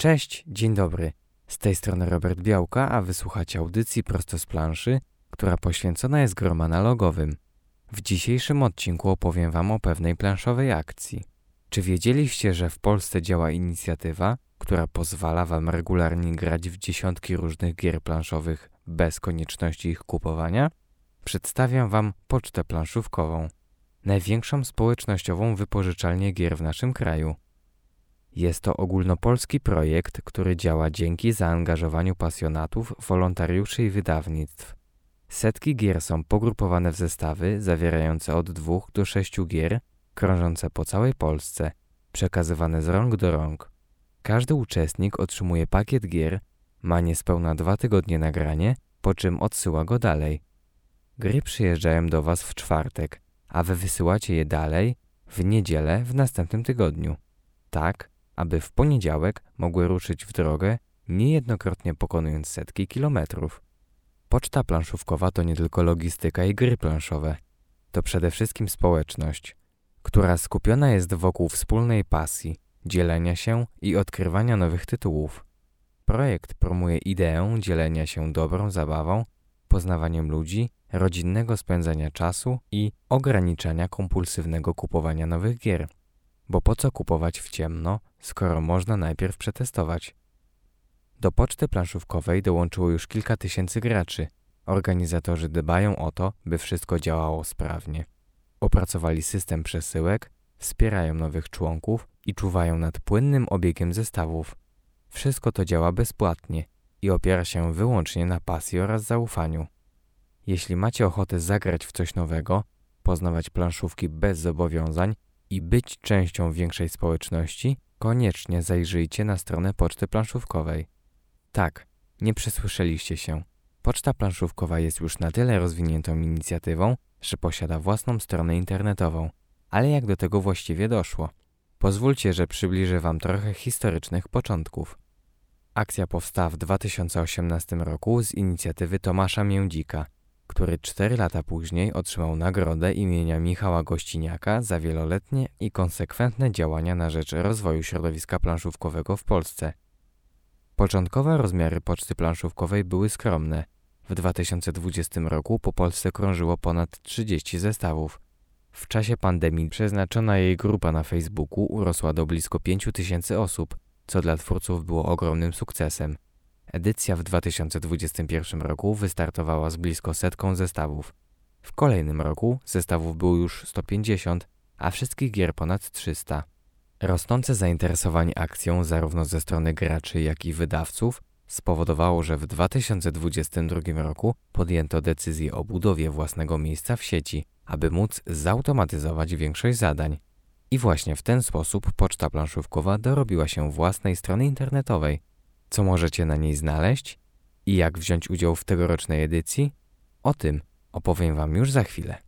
Cześć, dzień dobry. Z tej strony Robert Białka, a wysłuchacie audycji prosto z planszy, która poświęcona jest grom analogowym. W dzisiejszym odcinku opowiem Wam o pewnej planszowej akcji. Czy wiedzieliście, że w Polsce działa inicjatywa, która pozwala Wam regularnie grać w dziesiątki różnych gier planszowych bez konieczności ich kupowania? Przedstawiam Wam Pocztę Planszówkową, największą społecznościową wypożyczalnię gier w naszym kraju. Jest to ogólnopolski projekt, który działa dzięki zaangażowaniu pasjonatów, wolontariuszy i wydawnictw. Setki gier są pogrupowane w zestawy zawierające od 2 do 6 gier, krążące po całej Polsce, przekazywane z rąk do rąk. Każdy uczestnik otrzymuje pakiet gier, ma niespełna 2 tygodnie na granie, po czym odsyła go dalej. Gry przyjeżdżają do Was w czwartek, a Wy wysyłacie je dalej w niedzielę w następnym tygodniu. Tak, aby w poniedziałek mogły ruszyć w drogę, niejednokrotnie pokonując setki kilometrów. Poczta planszówkowa to nie tylko logistyka i gry planszowe. To przede wszystkim społeczność, która skupiona jest wokół wspólnej pasji, dzielenia się i odkrywania nowych tytułów. Projekt promuje ideę dzielenia się dobrą zabawą, poznawaniem ludzi, rodzinnego spędzania czasu i ograniczania kompulsywnego kupowania nowych gier. Bo po co kupować w ciemno, skoro można najpierw przetestować? Do poczty planszówkowej dołączyło już kilka tysięcy graczy. Organizatorzy dbają o to, by wszystko działało sprawnie. Opracowali system przesyłek, wspierają nowych członków i czuwają nad płynnym obiegiem zestawów. Wszystko to działa bezpłatnie i opiera się wyłącznie na pasji oraz zaufaniu. Jeśli macie ochotę zagrać w coś nowego, poznawać planszówki bez zobowiązań i być częścią większej społeczności, koniecznie zajrzyjcie na stronę Poczty Planszówkowej. Tak, nie przesłyszeliście się. Poczta Planszówkowa jest już na tyle rozwiniętą inicjatywą, że posiada własną stronę internetową. Ale jak do tego właściwie doszło? Pozwólcie, że przybliżę Wam trochę historycznych początków. Akcja powstała w 2018 roku z inicjatywy Tomasza Międzika, który 4 lata później otrzymał nagrodę imienia Michała Gościniaka za wieloletnie i konsekwentne działania na rzecz rozwoju środowiska planszówkowego w Polsce. Początkowe rozmiary Poczty Planszówkowej były skromne. W 2020 roku po Polsce krążyło ponad 30 zestawów. W czasie pandemii przeznaczona jej grupa na Facebooku urosła do blisko 5000 osób, co dla twórców było ogromnym sukcesem. Edycja w 2021 roku wystartowała z blisko 100 zestawów. W kolejnym roku zestawów było już 150, a wszystkich gier ponad 300. Rosnące zainteresowanie akcją zarówno ze strony graczy, jak i wydawców spowodowało, że w 2022 roku podjęto decyzję o budowie własnego miejsca w sieci, aby móc zautomatyzować większość zadań. I właśnie w ten sposób Poczta Planszówkowa dorobiła się własnej strony internetowej. Co możecie na niej znaleźć i jak wziąć udział w tegorocznej edycji? O tym opowiem Wam już za chwilę.